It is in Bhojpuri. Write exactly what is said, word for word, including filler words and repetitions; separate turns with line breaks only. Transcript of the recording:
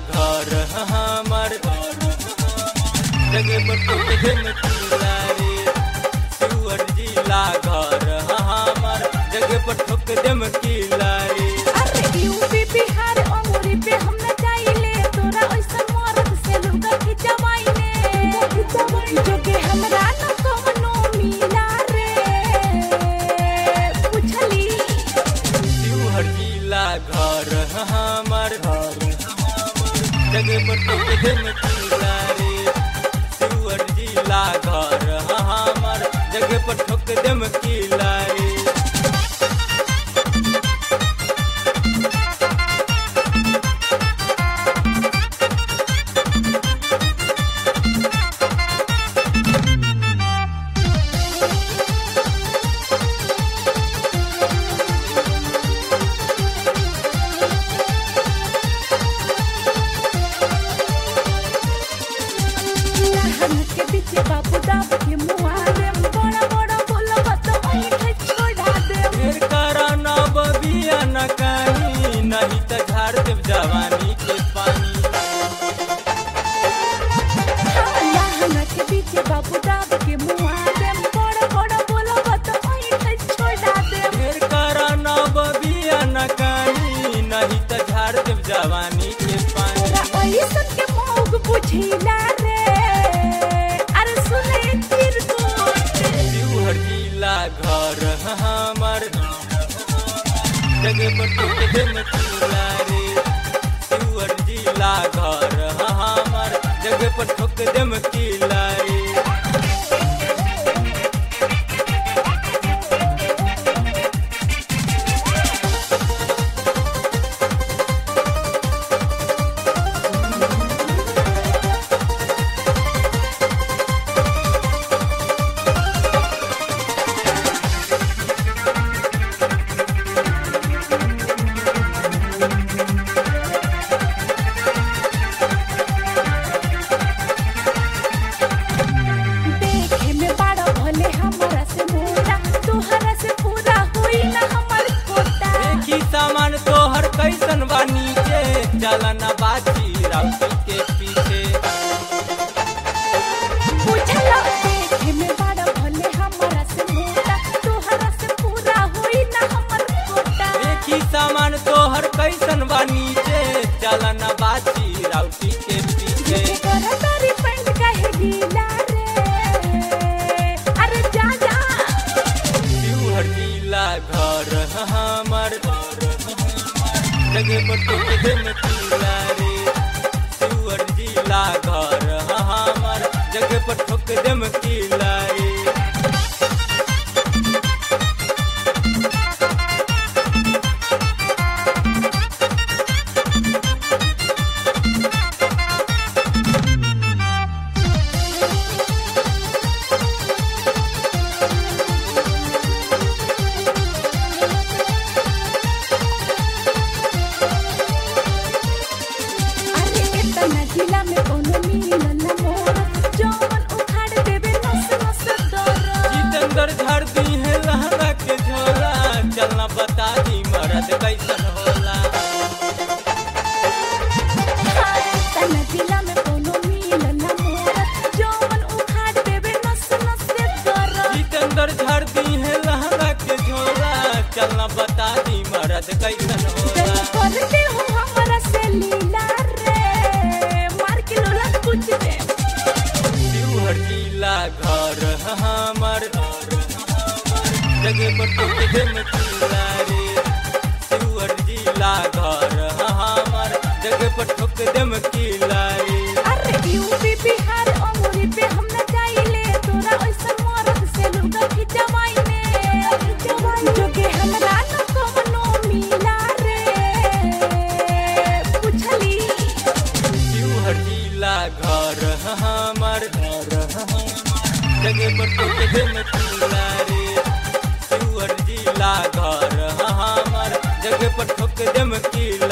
घर हमर जगह पर ठोक देम किला रे। शिवहर जिला घर हमर जगह पर ठोक देम किला रे।
अरे यूपी बिहार अंगूरी पे हम न जाइले तोरा ओइसन मरद से लुगा खिंचवाइले जोगे हमरा न कोनो मिला रे पूछली।
शिवहर जिला घर हमर जगह पर ठोक देम किला रे। शिवहर जिला घर हमर जगह पर ठोक देम किला रे।
के पीछे बाबू दाब के मुआ दे बड़ा बड़ा बोला बात ओइठे छोड़ा दे।
ढेर कराना बबिया न कहीं नहीं त झाड़ देव जवानी के पानी।
लहन के पीछे बाबू दाब के मुआ दे बड़ा बड़ा बोला बात ओइठे छोड़ा दे।
ढेर कराना बबिया न कहीं नहीं त झाड़ देव जवानी के पानी।
तोरा ओइसन के मोग बुझिला रे अरे सुने चिरकुट।
शिवहर जिला घर हमर जगह पर ठोक देम किला रे। शिवहर जिला घर हमर जगह पर ठोक देम किला रे।
देखे में बड़ा भले हमरा से मोटा तोहरा से पूरा होई ना हमर कोटा।
देखी सामान तोहर कैसन बा नीचे जाला ना बाजी राउती के पीछे।
पूछला देखे में बड़ा भले हमरा से मोटा तोहरा से पूरा होई ना हमर कोटा।
देखी सामान तोहर कैसन बा नीचे जाला ना बाजी राउती के पीछे।
तोरा तारी पैंट काहे गीला रे अरे जा जा।
शिवहर जिला घर हमर जगह पर ठोक देम किला रे। शिवहर जिला घर हमर जगह पर ठोक देम किला रे।
अरे इतना जिला में कोनो मिलन ना मोर जौन उखाड़ देबे नस नस दर।
जितेंद्र झाड़ दी है लहंगा के झोला चलना बता दी मरद कैसन होला।
इतना जिला में कोनो मिलन ना मोर जौन उखाड़ देबे नस नस दर।
जितेंद्र झाड़ दी है लहंगा के झोला चलना बता दी मरद कैसन होला।
जब करते हो हमरा से लीला रे मार के लोला कुछ दे।
शिवहर जिला घर हमर जगह पर ठोक देम किला रे। शिवहर जिला घर हमर जगह पर ठोक देम किला रे।
अरे यूपी बिहार अंगूरी पे हम न जाइले तोरा ओइसन मरद से लुगा खिंचवाइले जोगे हमरा न कोनो मिला रे पूछली।
शिवहर जिला घर हमर जगह पर ठोक देम किला रे। शिवहर जिला घर हमर जगह पर ठोक देम किला